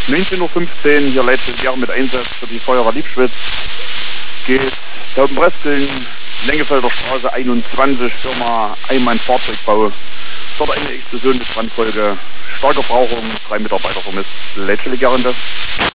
19:15 Uhr, hier Leitstelle mit Einsatz für die Feuerwehr Liebschwitz. Geht Taubenbreskeln, Lengefelder Straße 21, Firma Eimann Fahrzeugbau. Dort eine Explosion mit Brandfolge, starke Brauchung, 3 Mitarbeiter vermisst. Leitstelle Gerende.